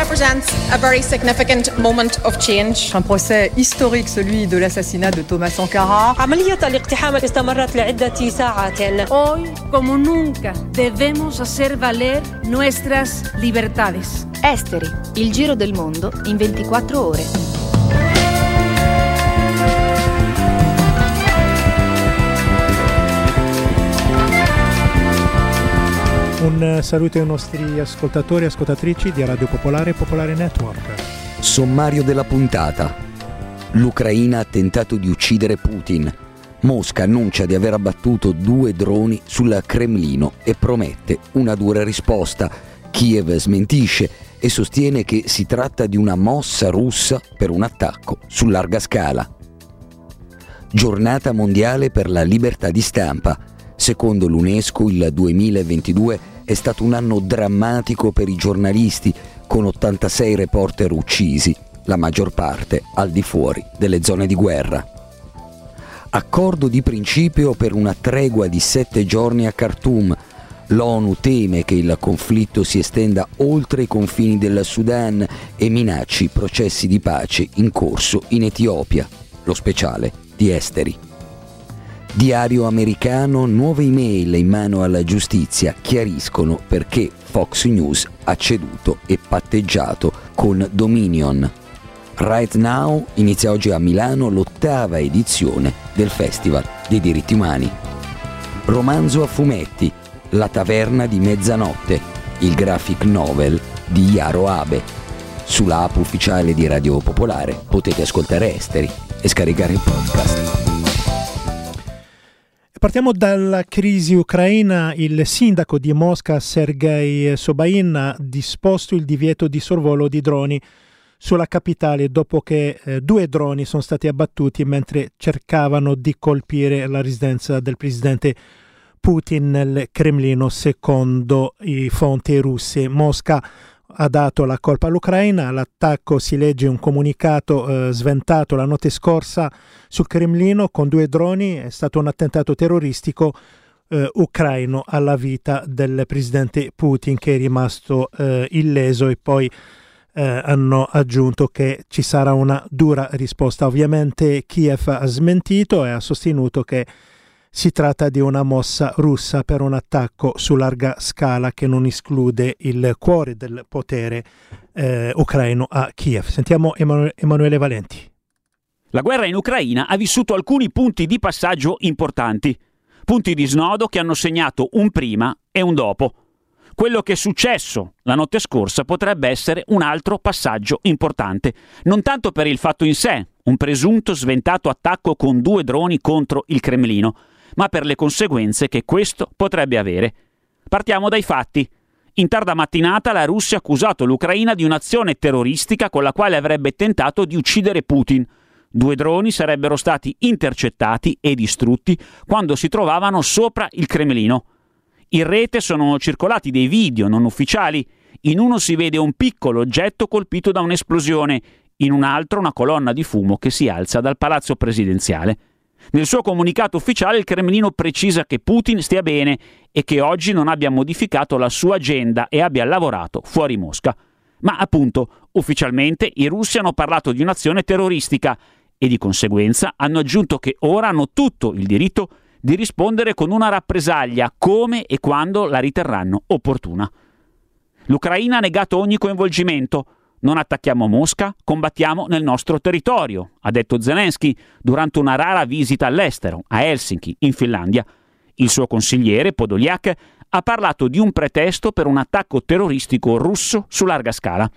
represents a very significant moment of change. Un procès historique, celui de l'assassinat de Thomas Sankara. عملية الاقتحام استمرت لعدة ساعات. Hoy, como nunca, debemos hacer valer nuestras libertades. Esteri, il giro del mondo in 24 ore. Un saluto ai nostri ascoltatori e ascoltatrici di Radio Popolare e Popolare Network. Sommario della puntata. L'Ucraina ha tentato di uccidere Putin. Mosca annuncia di aver abbattuto 2 droni sul Cremlino e promette una dura risposta. Kiev smentisce e sostiene che si tratta di una mossa russa per un attacco su larga scala. Giornata mondiale per la libertà di stampa. Secondo l'UNESCO il 2022 è stato un anno drammatico per i giornalisti, con 86 reporter uccisi, la maggior parte al di fuori delle zone di guerra. Accordo di principio per una tregua di 7 giorni a Khartoum. L'ONU teme che il conflitto si estenda oltre i confini del Sudan e minacci processi di pace in corso in Etiopia. Lo speciale di Esteri. Diario americano, nuove email in mano alla giustizia chiariscono perché Fox News ha ceduto e patteggiato con Dominion. Right Now inizia oggi a Milano l'8ª edizione del Festival dei diritti umani. Romanzo a fumetti, La taverna di mezzanotte, il graphic novel di Yaro Abe. Sulla app ufficiale di Radio Popolare potete ascoltare Esteri e scaricare il podcast. Partiamo dalla crisi ucraina. Il sindaco di Mosca, Sergei Sobain, ha disposto il divieto di sorvolo di droni sulla capitale dopo che 2 droni sono stati abbattuti mentre cercavano di colpire la residenza del presidente Putin nel Cremlino, secondo i fonti russe. Mosca ha dato la colpa all'Ucraina. L'attacco, si legge un comunicato sventato la notte scorsa sul Cremlino con 2 droni, è stato un attentato terroristico ucraino alla vita del presidente Putin, che è rimasto illeso, e poi hanno aggiunto che ci sarà una dura risposta. Ovviamente Kiev ha smentito e ha sostenuto che si tratta di una mossa russa per un attacco su larga scala che non esclude il cuore del potere ucraino a Kiev. Sentiamo Emanuele Valenti. La guerra in Ucraina ha vissuto alcuni punti di passaggio importanti, punti di snodo che hanno segnato un prima e un dopo. Quello che è successo la notte scorsa potrebbe essere un altro passaggio importante, non tanto per il fatto in sé, un presunto sventato attacco con 2 droni contro il Cremlino, ma per le conseguenze che questo potrebbe avere. Partiamo dai fatti. In tarda mattinata la Russia ha accusato l'Ucraina di un'azione terroristica con la quale avrebbe tentato di uccidere Putin. 2 droni sarebbero stati intercettati e distrutti quando si trovavano sopra il Cremlino. In rete sono circolati dei video non ufficiali. In uno si vede un piccolo oggetto colpito da un'esplosione, in un altro una colonna di fumo che si alza dal palazzo presidenziale. Nel suo comunicato ufficiale il Cremlino precisa che Putin stia bene e che oggi non abbia modificato la sua agenda e abbia lavorato fuori Mosca. Ma appunto, ufficialmente i russi hanno parlato di un'azione terroristica e di conseguenza hanno aggiunto che ora hanno tutto il diritto di rispondere con una rappresaglia come e quando la riterranno opportuna. L'Ucraina ha negato ogni coinvolgimento. Non attacchiamo Mosca, combattiamo nel nostro territorio, ha detto Zelensky durante una rara visita all'estero, a Helsinki, in Finlandia. Il suo consigliere, Podolyak, ha parlato di un pretesto per un attacco terroristico russo su larga scala.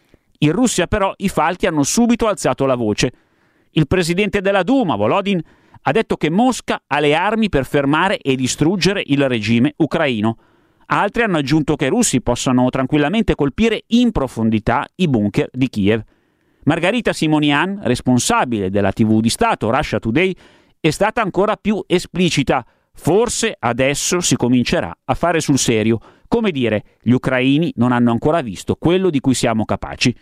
In Russia però i falchi hanno subito alzato la voce. Il presidente della Duma, Volodin, ha detto che Mosca ha le armi per fermare e distruggere il regime ucraino. Altri hanno aggiunto che i russi possano tranquillamente colpire in profondità i bunker di Kiev. Margarita Simonian, responsabile della TV di Stato Russia Today, è stata ancora più esplicita. Forse adesso si comincerà a fare sul serio. Come dire, gli ucraini non hanno ancora visto quello di cui siamo capaci.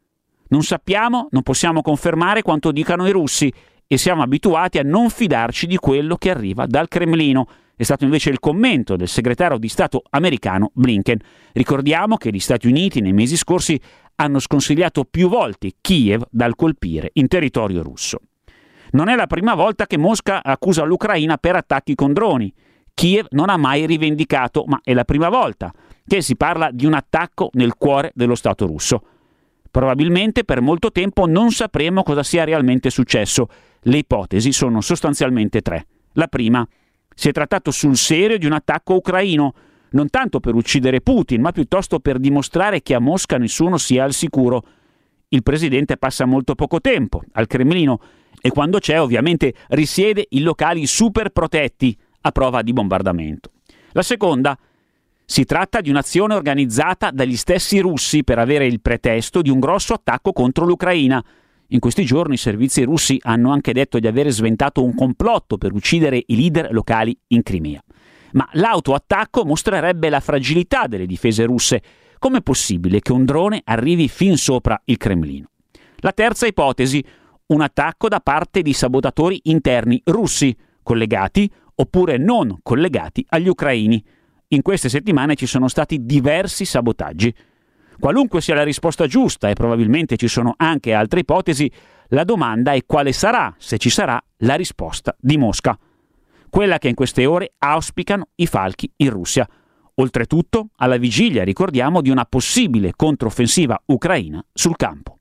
Non sappiamo, non possiamo confermare quanto dicano i russi e siamo abituati a non fidarci di quello che arriva dal Cremlino, è stato invece il commento del segretario di Stato americano Blinken. Ricordiamo che gli Stati Uniti nei mesi scorsi hanno sconsigliato più volte Kiev dal colpire in territorio russo. Non è la prima volta che Mosca accusa l'Ucraina per attacchi con droni. Kiev non ha mai rivendicato, ma è la prima volta che si parla di un attacco nel cuore dello Stato russo. Probabilmente per molto tempo non sapremo cosa sia realmente successo. Le ipotesi sono sostanzialmente tre. La prima: si è trattato sul serio di un attacco ucraino, non tanto per uccidere Putin, ma piuttosto per dimostrare che a Mosca nessuno sia al sicuro. Il presidente passa molto poco tempo al Cremlino e quando c'è ovviamente risiede in locali super protetti a prova di bombardamento. La seconda: si tratta di un'azione organizzata dagli stessi russi per avere il pretesto di un grosso attacco contro l'Ucraina. In questi giorni i servizi russi hanno anche detto di avere sventato un complotto per uccidere i leader locali in Crimea. Ma l'autoattacco mostrerebbe la fragilità delle difese russe. Com'è possibile che un drone arrivi fin sopra il Cremlino? La terza ipotesi: un attacco da parte di sabotatori interni russi, collegati oppure non collegati agli ucraini. In queste settimane ci sono stati diversi sabotaggi. Qualunque sia la risposta giusta, e probabilmente ci sono anche altre ipotesi, la domanda è quale sarà, se ci sarà, la risposta di Mosca. Quella che in queste ore auspicano i falchi in Russia. Oltretutto, alla vigilia, ricordiamo, di una possibile controffensiva ucraina sul campo.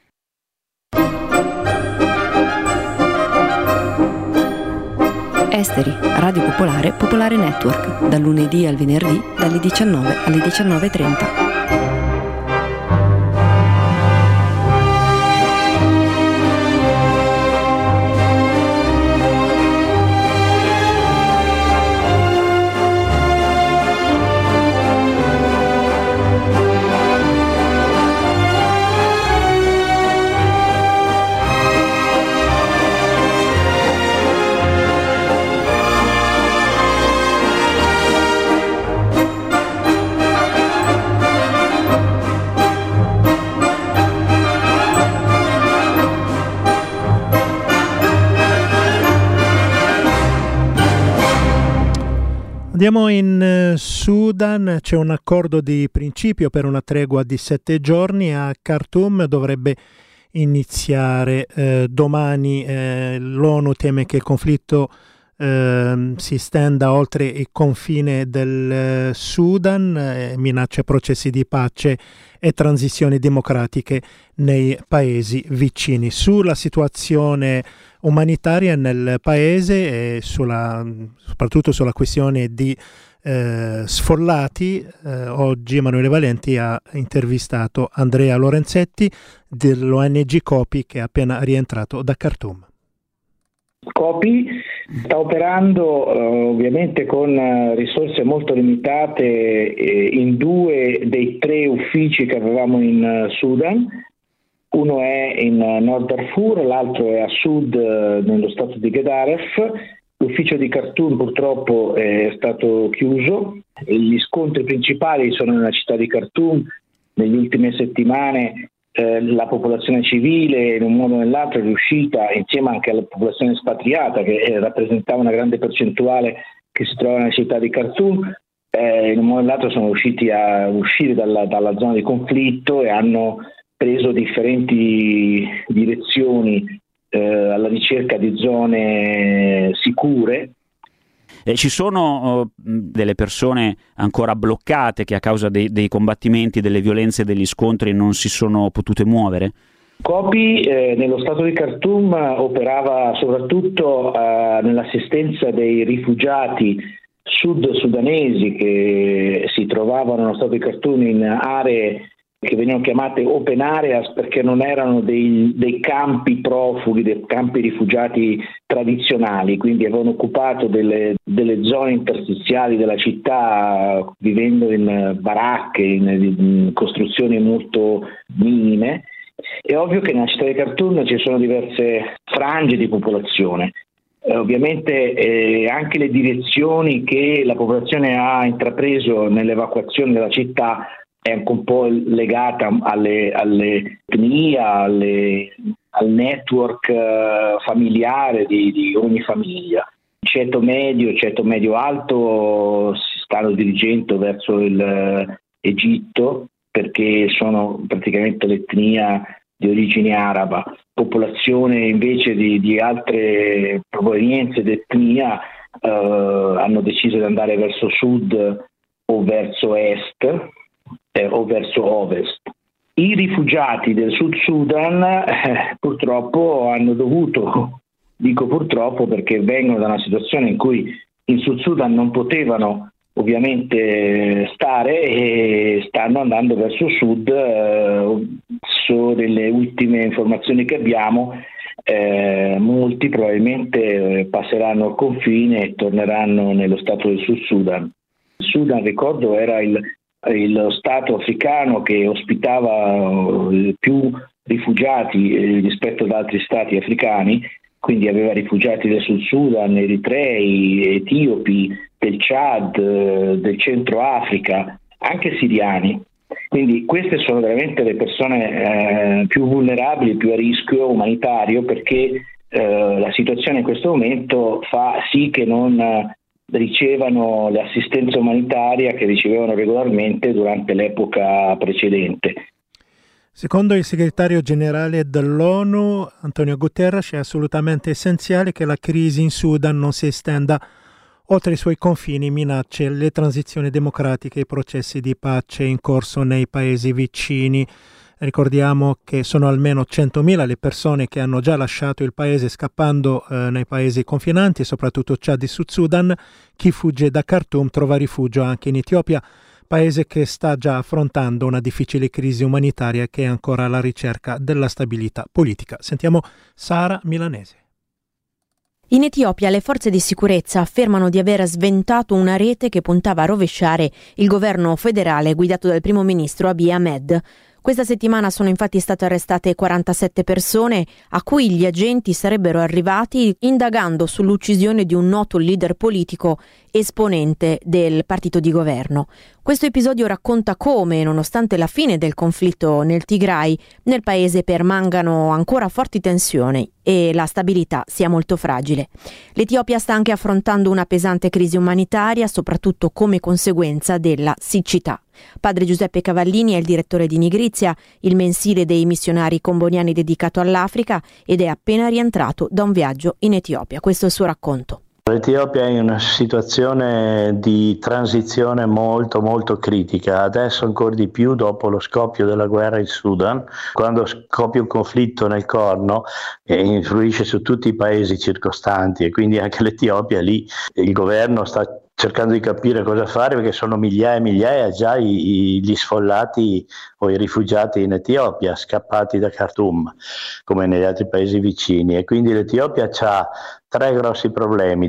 Esteri, Radio Popolare, Popolare Network, dal lunedì al venerdì, dalle 19 alle 19:30. Andiamo in Sudan, c'è un accordo di principio per una tregua di 7 giorni a Khartoum, dovrebbe iniziare domani. L'ONU teme che il conflitto si stenda oltre il confine del Sudan, minaccia processi di pace e transizioni democratiche nei paesi vicini. Sulla situazione umanitaria nel paese e soprattutto sulla questione di sfollati, oggi Emanuele Valenti ha intervistato Andrea Lorenzetti dell'ONG COPI, che è appena rientrato da Khartoum. COPI sta operando ovviamente con risorse molto limitate in 2 dei 3 uffici che avevamo in Sudan. Uno è in Nord Darfur, l'altro è a sud nello stato di Gedaref. L'ufficio di Khartoum purtroppo è stato chiuso. Gli scontri principali sono nella città di Khartoum. Negli ultime settimane la popolazione civile in un modo o nell'altro è riuscita, insieme anche alla popolazione espatriata che rappresentava una grande percentuale che si trova nella città di Khartoum, in un modo o nell'altro sono riusciti a uscire dalla zona di conflitto e hanno preso differenti direzioni alla ricerca di zone sicure. Ci sono delle persone ancora bloccate che a causa dei combattimenti, delle violenze e degli scontri non si sono potute muovere? COPI nello stato di Khartoum operava soprattutto nell'assistenza dei rifugiati sud-sudanesi che si trovavano nello stato di Khartoum in aree che venivano chiamate open areas perché non erano dei campi profughi, dei campi rifugiati tradizionali, quindi avevano occupato delle zone interstiziali della città vivendo in baracche, in costruzioni molto minime. È ovvio che nella città di Khartoum ci sono diverse frange di popolazione. Ovviamente anche le direzioni che la popolazione ha intrapreso nell'evacuazione della città è anche un po' legata alle etnie, al network familiare di ogni famiglia. Ci ceto medio alto si stanno dirigendo verso l'Egitto, perché sono praticamente l'etnia di origine araba. Popolazione invece di altre provenienze d'etnia hanno deciso di andare verso sud o verso est o verso ovest. I rifugiati del Sud Sudan purtroppo hanno dovuto, dico purtroppo perché vengono da una situazione in cui in Sud Sudan non potevano ovviamente stare e stanno andando verso sud. Sono delle ultime informazioni che abbiamo, molti probabilmente passeranno il confine e torneranno nello stato del Sud Sudan. Il Sudan, ricordo, era lo stato africano che ospitava più rifugiati rispetto ad altri stati africani, quindi aveva rifugiati del Sud Sudan, eritrei, etiopi, del Chad, del Centro Africa, anche siriani. Quindi queste sono veramente le persone più vulnerabili, più a rischio umanitario, perché la situazione in questo momento fa sì che non ricevano l'assistenza umanitaria che ricevevano regolarmente durante l'epoca precedente. Secondo il segretario generale dell'ONU, Antonio Guterres, è assolutamente essenziale che la crisi in Sudan non si estenda oltre i suoi confini, minacce le transizioni democratiche e i processi di pace in corso nei paesi vicini. Ricordiamo che sono almeno 100.000 le persone che hanno già lasciato il paese scappando nei paesi confinanti, soprattutto Chad e Sud Sudan. Chi fugge da Khartoum trova rifugio anche in Etiopia, paese che sta già affrontando una difficile crisi umanitaria che è ancora alla ricerca della stabilità politica. Sentiamo Sara Milanese. In Etiopia le forze di sicurezza affermano di aver sventato una rete che puntava a rovesciare il governo federale guidato dal primo ministro Abiy Ahmed. Questa settimana sono infatti state arrestate 47 persone a cui gli agenti sarebbero arrivati indagando sull'uccisione di un noto leader politico esponente del partito di governo. Questo episodio racconta come, nonostante la fine del conflitto nel Tigray, nel paese permangano ancora forti tensioni e la stabilità sia molto fragile. L'Etiopia sta anche affrontando una pesante crisi umanitaria, soprattutto come conseguenza della siccità. Padre Giuseppe Cavallini è il direttore di Nigrizia, il mensile dei missionari comboniani dedicato all'Africa, ed è appena rientrato da un viaggio in Etiopia. Questo è il suo racconto. L'Etiopia è in una situazione di transizione molto molto critica, adesso ancora di più dopo lo scoppio della guerra in Sudan. Quando scoppia un conflitto nel Corno influisce su tutti i paesi circostanti e quindi anche l'Etiopia, lì il governo sta cercando di capire cosa fare, perché sono migliaia e migliaia già gli sfollati o i rifugiati in Etiopia, scappati da Khartoum, come negli altri paesi vicini. E quindi l'Etiopia ha 3 grossi problemi.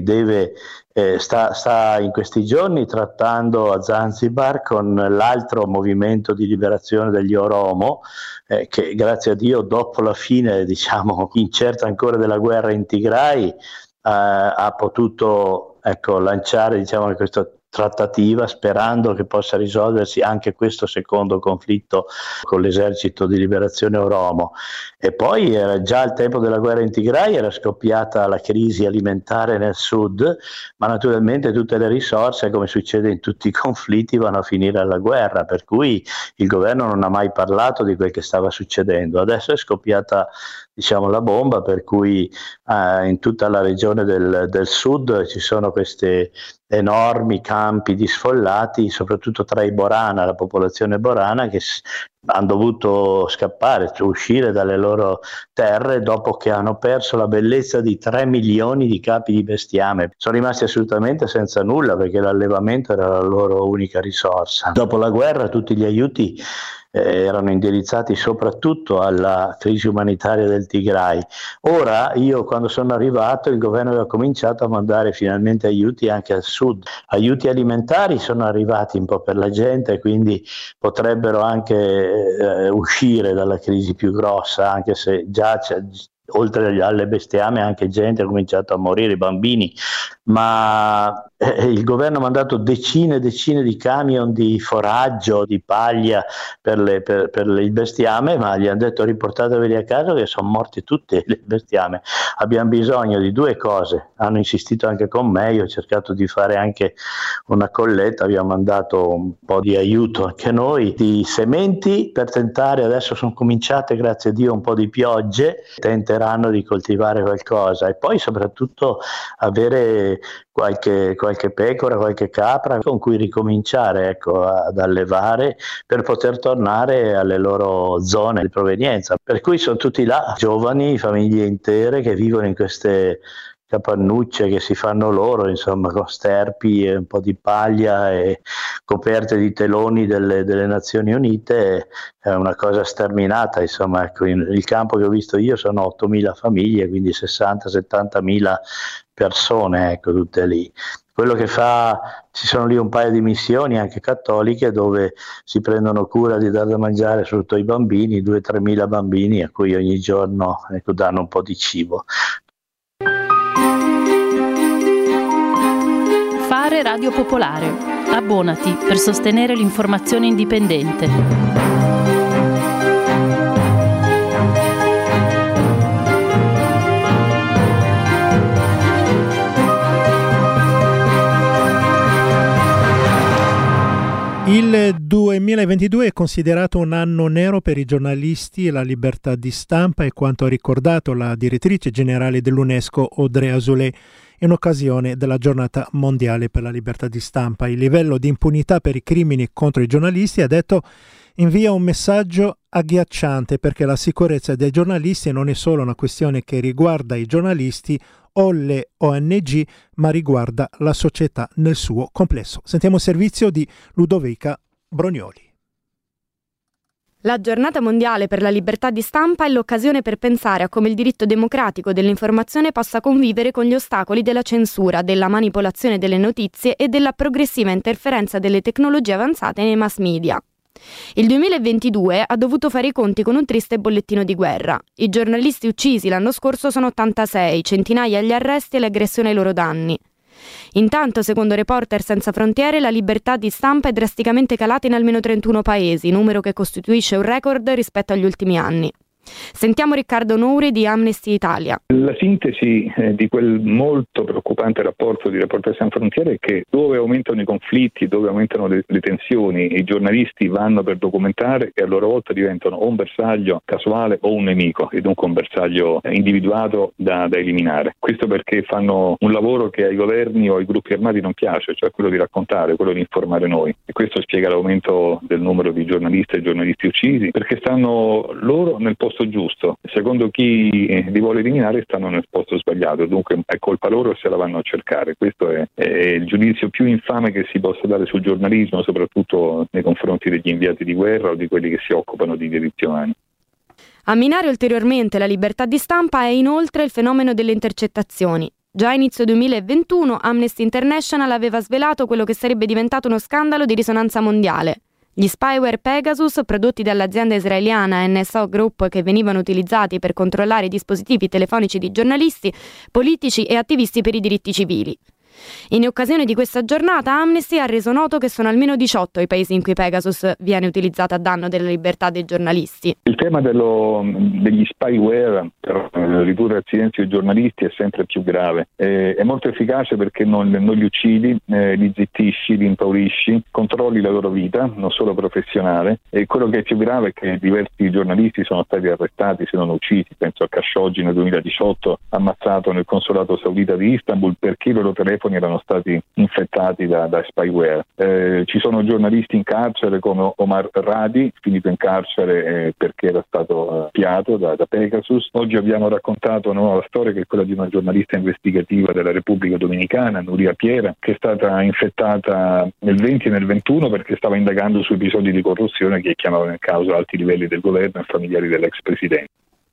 Sta in questi giorni trattando a Zanzibar con l'altro movimento di liberazione degli Oromo, che grazie a Dio dopo la fine, incerta ancora, della guerra in Tigray, ha potuto lanciare questa trattativa, sperando che possa risolversi anche questo secondo conflitto con l'esercito di liberazione Oromo. E poi era già al tempo della guerra in Tigray, era scoppiata la crisi alimentare nel sud, ma naturalmente tutte le risorse, come succede in tutti i conflitti, vanno a finire alla guerra, per cui il governo non ha mai parlato di quel che stava succedendo. Adesso è scoppiata la bomba, per cui in tutta la regione del sud ci sono questi enormi campi di sfollati, soprattutto tra i Borana, la popolazione Borana, che hanno dovuto scappare, uscire dalle loro terre dopo che hanno perso la bellezza di 3 milioni di capi di bestiame. Sono rimasti assolutamente senza nulla, perché l'allevamento era la loro unica risorsa. Dopo la guerra tutti gli aiuti erano indirizzati soprattutto alla crisi umanitaria del Tigray. Ora, io quando sono arrivato, il governo aveva cominciato a mandare finalmente aiuti anche al sud. Aiuti alimentari sono arrivati un po' per la gente, quindi potrebbero anche uscire dalla crisi più grossa, anche se già oltre alle bestiame anche gente ha cominciato a morire, i bambini ma il governo ha mandato decine e decine di camion di foraggio, di paglia per il bestiame, ma gli hanno detto riportateveli a casa che sono morti tutti le bestiame. Abbiamo bisogno di 2 cose, hanno insistito anche con me, io ho cercato di fare anche una colletta, abbiamo mandato un po' di aiuto anche noi, di sementi per tentare, adesso sono cominciate grazie a Dio un po' di piogge, tenteranno di coltivare qualcosa e poi soprattutto avere qualche pecora, qualche capra con cui ricominciare ad allevare per poter tornare alle loro zone di provenienza. Per cui sono tutti là, giovani, famiglie intere che vivono in queste capannucce che si fanno loro, insomma, con sterpi e un po' di paglia e coperte di teloni delle Nazioni Unite. È una cosa sterminata, insomma. Ecco, il campo che ho visto io sono 8.000 famiglie, quindi 60-70.000 persone, ecco, tutte lì. Quello che ci sono lì un paio di missioni anche cattoliche dove si prendono cura di dar da mangiare soprattutto ai bambini, 2-3.000 bambini a cui ogni giorno danno un po' di cibo. Fare Radio Popolare. Abbonati per sostenere l'informazione indipendente. Il 2022 è considerato un anno nero per i giornalisti e la libertà di stampa, e quanto ha ricordato la direttrice generale dell'UNESCO Audrey Azoulay in occasione della giornata mondiale per la libertà di stampa. Il livello di impunità per i crimini contro i giornalisti, ha detto, invia un messaggio agghiacciante, perché la sicurezza dei giornalisti non è solo una questione che riguarda i giornalisti o le ONG, ma riguarda la società nel suo complesso. Sentiamo il servizio di Ludovica Bronioli. La giornata mondiale per la libertà di stampa è l'occasione per pensare a come il diritto democratico dell'informazione possa convivere con gli ostacoli della censura, della manipolazione delle notizie e della progressiva interferenza delle tecnologie avanzate nei mass media. Il 2022 ha dovuto fare i conti con un triste bollettino di guerra. I giornalisti uccisi l'anno scorso sono 86, centinaia gli arresti e le aggressioni ai loro danni. Intanto, secondo Reporter Senza Frontiere, la libertà di stampa è drasticamente calata in almeno 31 paesi, numero che costituisce un record rispetto agli ultimi anni. Sentiamo Riccardo Nouri di Amnesty Italia. La sintesi di quel molto preoccupante rapporto di Reporter Senza Frontiere è che dove aumentano i conflitti, dove aumentano le tensioni, i giornalisti vanno per documentare e a loro volta diventano o un bersaglio casuale o un nemico, e dunque un bersaglio individuato da eliminare. Questo perché fanno un lavoro che ai governi o ai gruppi armati non piace, cioè quello di raccontare, quello di informare noi. E questo spiega l'aumento del numero di giornalisti e giornalisti uccisi, perché stanno loro nel posto giusto, secondo chi li vuole eliminare stanno nel posto sbagliato, dunque è colpa loro se la vanno a cercare. Questo è il giudizio più infame che si possa dare sul giornalismo, soprattutto nei confronti degli inviati di guerra o di quelli che si occupano di diritti umani. A minare ulteriormente la libertà di stampa è inoltre il fenomeno delle intercettazioni. Già a inizio 2021 Amnesty International aveva svelato quello che sarebbe diventato uno scandalo di risonanza mondiale. Gli spyware Pegasus, prodotti dall'azienda israeliana NSO Group, che venivano utilizzati per controllare i dispositivi telefonici di giornalisti, politici e attivisti per i diritti civili. In occasione di questa giornata, Amnesty ha reso noto che sono almeno 18 i paesi in cui Pegasus viene utilizzato a danno della libertà dei giornalisti. Il tema degli spyware per ridurre al silenzio i giornalisti è sempre più grave. È molto efficace perché non li uccidi, li zittisci, li impaurisci, controlli la loro vita, non solo professionale. E quello che è più grave è che diversi giornalisti sono stati arrestati, se non uccisi. Penso a Khashoggi nel 2018, ammazzato nel consolato saudita di Istanbul perché i loro telefoni erano stati infettati da spyware. Ci sono giornalisti in carcere come Omar Radi, finito in carcere perché era stato spiato da Pegasus. Oggi abbiamo raccontato una nuova storia che è quella di una giornalista investigativa della Repubblica Dominicana, Nuria Piera, che è stata infettata nel 20 e nel 21 perché stava indagando su episodi di corruzione che chiamavano in causa alti livelli del governo e familiari dell'ex presidente.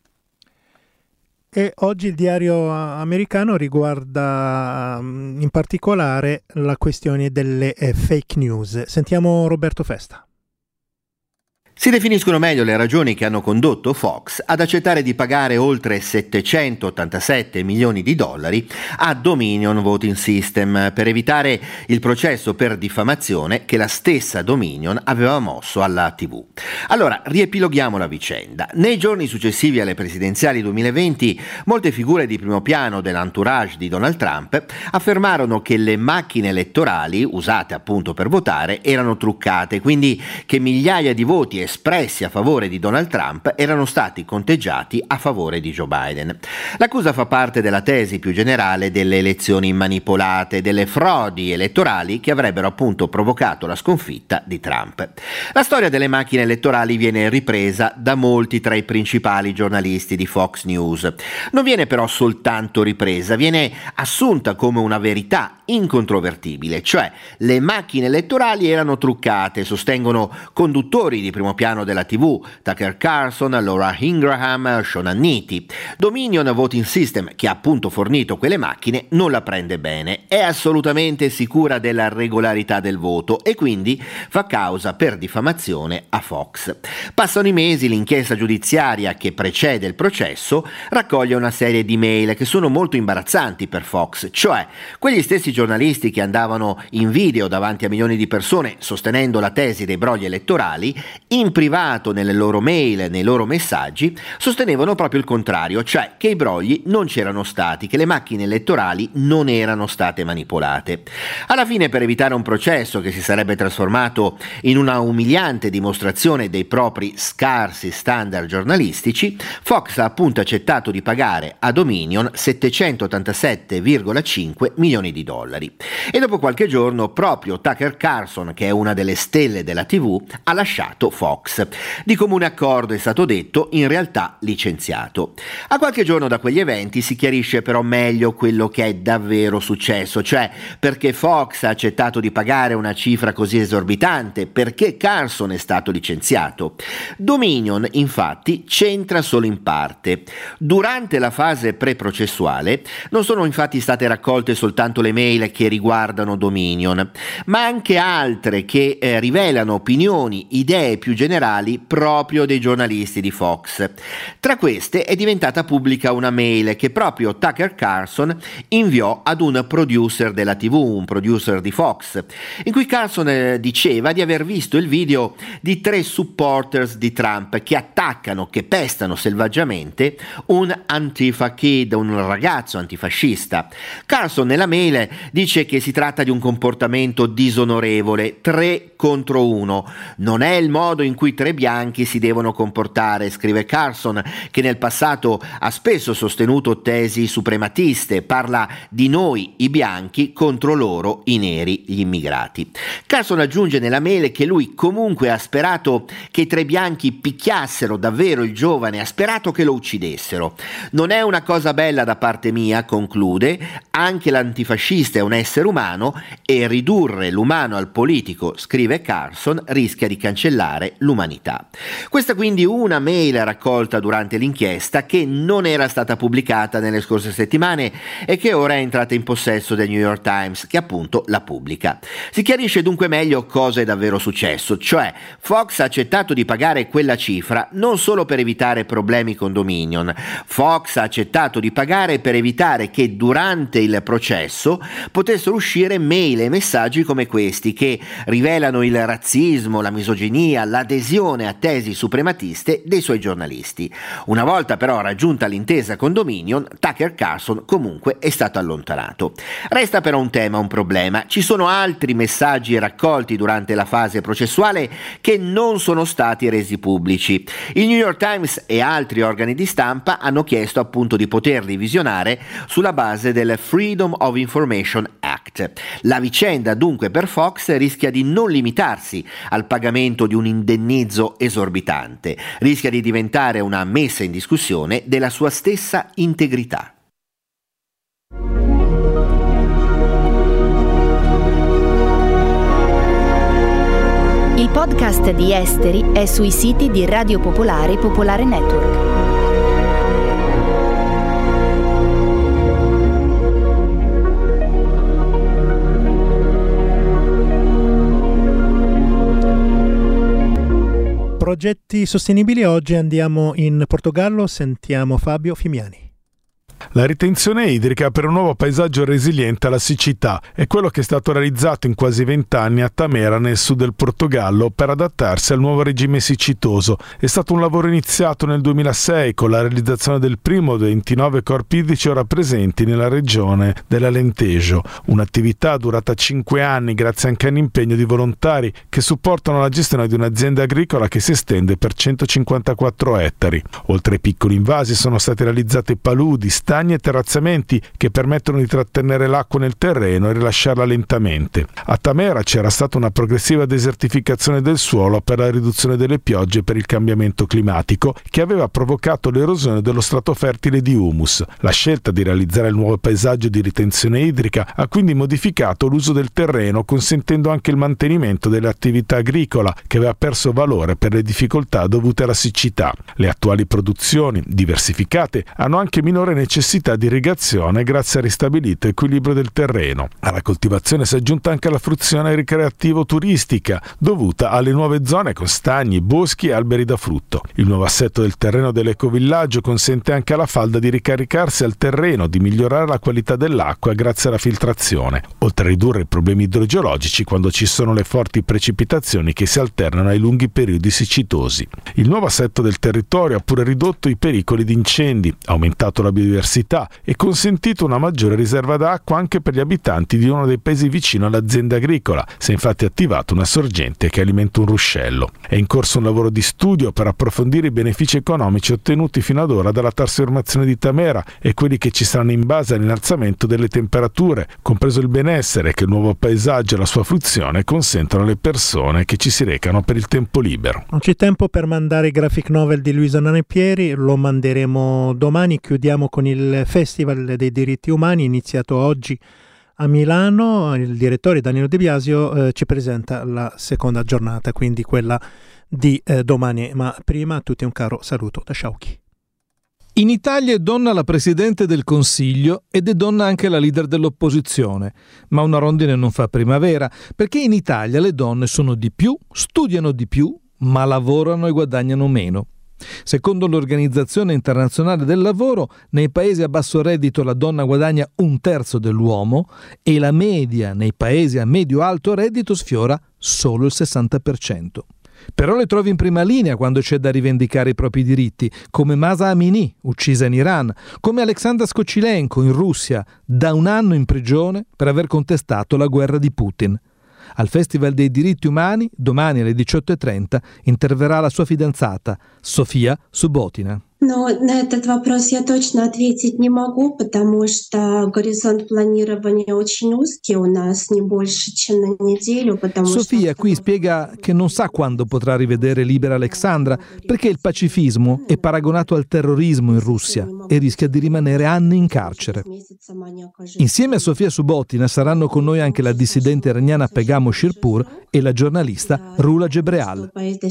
E oggi il diario americano riguarda in particolare la questione delle fake news. Sentiamo Roberto Festa. Si definiscono meglio le ragioni che hanno condotto Fox ad accettare di pagare oltre 787 milioni di dollari a Dominion Voting System per evitare il processo per diffamazione che la stessa Dominion aveva mosso alla TV. Allora, riepiloghiamo la vicenda. Nei giorni successivi alle presidenziali 2020, molte figure di primo piano dell'entourage di Donald Trump affermarono che le macchine elettorali, usate appunto per votare, erano truccate, quindi che migliaia di voti espressi a favore di Donald Trump erano stati conteggiati a favore di Joe Biden. L'accusa fa parte della tesi più generale delle elezioni manipolate, delle frodi elettorali che avrebbero appunto provocato la sconfitta di Trump. La storia delle macchine elettorali viene ripresa da molti tra i principali giornalisti di Fox News. Non viene però soltanto ripresa, viene assunta come una verità incontrovertibile, cioè le macchine elettorali erano truccate, sostengono conduttori di primo piano della TV, Tucker Carlson, Laura Ingraham, Sean Hannity. Dominion Voting System, che ha appunto fornito quelle macchine, non la prende bene, è assolutamente sicura della regolarità del voto e quindi fa causa per diffamazione a Fox. Passano i mesi, l'inchiesta giudiziaria che precede il processo raccoglie una serie di mail che sono molto imbarazzanti per Fox, cioè quegli stessi giornalisti che andavano in video davanti a milioni di persone sostenendo la tesi dei brogli elettorali, in privato nelle loro mail, nei loro messaggi, sostenevano proprio il contrario, cioè che i brogli non c'erano stati, che le macchine elettorali non erano state manipolate. Alla fine, per evitare un processo che si sarebbe trasformato in una umiliante dimostrazione dei propri scarsi standard giornalistici, Fox ha appunto accettato di pagare a Dominion 787,5 milioni di dollari. E dopo qualche giorno proprio Tucker Carlson, che è una delle stelle della TV, ha lasciato Fox. Di comune accordo, è stato detto, in realtà licenziato. A qualche giorno da quegli eventi si chiarisce però meglio quello che è davvero successo, cioè perché Fox ha accettato di pagare una cifra così esorbitante, perché Carlson è stato licenziato. Dominion infatti c'entra solo in parte. Durante la fase preprocessuale non sono infatti state raccolte soltanto le mail che riguardano Dominion, ma anche altre che rivelano opinioni, idee più generali proprio dei giornalisti di Fox. Tra queste è diventata pubblica una mail che proprio Tucker Carlson inviò ad un producer della TV, un producer di Fox, in cui Carlson diceva di aver visto il video di 3 supporters di Trump che attaccano, che pestano selvaggiamente un Antifa kid, un ragazzo antifascista. Carlson nella mail dice che si tratta di un comportamento disonorevole, 3 contro 1. Non è il modo in cui 3 bianchi si devono comportare, scrive Carlson, che nel passato ha spesso sostenuto tesi suprematiste, parla di noi i bianchi contro loro i neri, gli immigrati. Carlson aggiunge nella mail che lui comunque ha sperato che i 3 bianchi picchiassero davvero il giovane, ha sperato che lo uccidessero. Non è una cosa bella da parte mia, conclude, anche l'antifascista è un essere umano e ridurre l'umano al politico, scrive Carlson, rischia di cancellare l'umanità. Questa quindi una mail raccolta durante l'inchiesta che non era stata pubblicata nelle scorse settimane e che ora è entrata in possesso del New York Times, che appunto la pubblica. Si chiarisce dunque meglio cosa è davvero successo, cioè Fox ha accettato di pagare quella cifra non solo per evitare problemi con Dominion. Fox ha accettato di pagare per evitare che durante il processo potessero uscire mail e messaggi come questi che rivelano il razzismo, la misoginia, l'adesione a tesi suprematiste dei suoi giornalisti. Una volta però raggiunta l'intesa con Dominion, Tucker Carlson comunque è stato allontanato. Resta però un tema, un problema. Ci sono altri messaggi raccolti durante la fase processuale che non sono stati resi pubblici. Il New York Times e altri organi di stampa hanno chiesto appunto di poterli visionare sulla base del Freedom of Information Act. La vicenda dunque per Fox rischia di non limitarsi al pagamento di un indennizzo esorbitante, rischia di diventare una messa in discussione della sua stessa integrità. Il podcast di Esteri è sui siti di Radio Popolare e Popolare Network. progetti sostenibili. Oggi andiamo in Portogallo, sentiamo Fabio Fimiani. La ritenzione idrica per un nuovo paesaggio resiliente alla siccità è quello che è stato realizzato in quasi 20 anni a Tamera, nel sud del Portogallo, per adattarsi al nuovo regime siccitoso. È stato un lavoro iniziato nel 2006 con la realizzazione del primo dei 29 corpi idrici ora presenti nella regione dell'Alentejo. Un'attività durata 5 anni grazie anche all'impegno di volontari che supportano la gestione di un'azienda agricola che si estende per 154 ettari. Oltre ai piccoli invasi sono stati realizzati paludi, stagni e terrazzamenti che permettono di trattenere l'acqua nel terreno e rilasciarla lentamente. A Tamera c'era stata una progressiva desertificazione del suolo per la riduzione delle piogge e per il cambiamento climatico che aveva provocato l'erosione dello strato fertile di humus. La scelta di realizzare il nuovo paesaggio di ritenzione idrica ha quindi modificato l'uso del terreno, consentendo anche il mantenimento dell'attività agricola che aveva perso valore per le difficoltà dovute alla siccità. Le attuali produzioni, diversificate, hanno anche minore necessità di irrigazione grazie al ristabilito equilibrio del terreno. Alla coltivazione si è aggiunta anche la fruizione ricreativo-turistica dovuta alle nuove zone con stagni, boschi e alberi da frutto. Il nuovo assetto del terreno dell'ecovillaggio consente anche alla falda di ricaricarsi al terreno, di migliorare la qualità dell'acqua grazie alla filtrazione, oltre a ridurre i problemi idrogeologici quando ci sono le forti precipitazioni che si alternano ai lunghi periodi siccitosi. Il nuovo assetto del territorio ha pure ridotto i pericoli di incendi, aumentato la biodiversità e consentito una maggiore riserva d'acqua anche per gli abitanti di uno dei paesi vicino all'azienda agricola. Si è infatti attivato una sorgente che alimenta un ruscello. È in corso un lavoro di studio per approfondire i benefici economici ottenuti fino ad ora dalla trasformazione di Tamera e quelli che ci saranno in base all'innalzamento delle temperature, compreso il benessere che il nuovo paesaggio e la sua fruizione consentono alle persone che ci si recano per il tempo libero. Non c'è tempo per mandare i graphic novel di Luisa Nanepieri, lo manderemo domani. Chiudiamo con il Festival dei diritti umani iniziato oggi a Milano. Il direttore Danilo De Biasio ci presenta la seconda giornata, quindi quella di domani. Ma prima a tutti un caro saluto da Sciauchi. In Italia è donna la Presidente del Consiglio ed è donna anche la leader dell'opposizione, ma una rondine non fa primavera, perché in Italia le donne sono di più, studiano di più, ma lavorano e guadagnano meno. Secondo l'Organizzazione Internazionale del Lavoro, nei paesi a basso reddito la donna guadagna 1/3 dell'uomo e la media nei paesi a medio-alto reddito sfiora solo il 60%. Però le trovi in prima linea quando c'è da rivendicare i propri diritti, come Mahsa Amini, uccisa in Iran, come Alexandra Skocilenko in Russia, da 1 anno in prigione per aver contestato la guerra di Putin. Al Festival dei diritti umani, domani alle 18:30, interverrà la sua fidanzata, Sofia Subotina. Но на этот вопрос я точно ответить не могу, потому что горизонт планирования очень узкий, у нас не больше, чем на неделю. Sofia qui spiega che non sa quando potrà rivedere libera Alexandra, perché il pacifismo è paragonato al terrorismo in Russia e rischia di rimanere anni in carcere. Insieme a Sofia Subotina saranno con noi anche la dissidente iraniana Pegam Shirpur e la giornalista Rula Gebreal.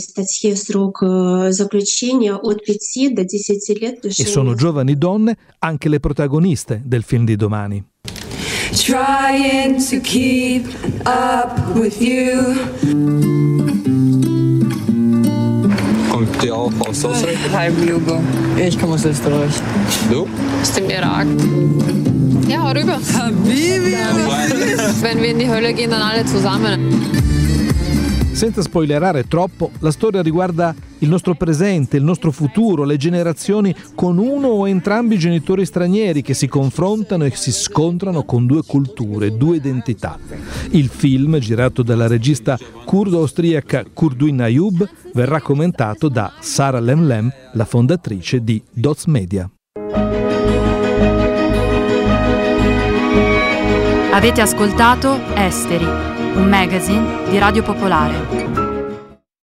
E sono giovani donne anche le protagoniste del film di domani. Trying to keep up with you. Kommt ihr auch aus Österreich? Halb Jugo. Ich komme aus Österreich. Du? Aus dem Irak. Ja, rüber. Habibi! Wenn wir in die Hölle gehen, dann alle zusammen. Senza spoilerare troppo, la storia riguarda il nostro presente, il nostro futuro, le generazioni con uno o entrambi i genitori stranieri che si confrontano e si scontrano con 2 culture, 2 identità. Il film, girato dalla regista curdo-austriaca Kurduin Ayub, verrà commentato da Sara Lemlem, la fondatrice di Dots Media. Avete ascoltato Esteri, un magazine di Radio Popolare.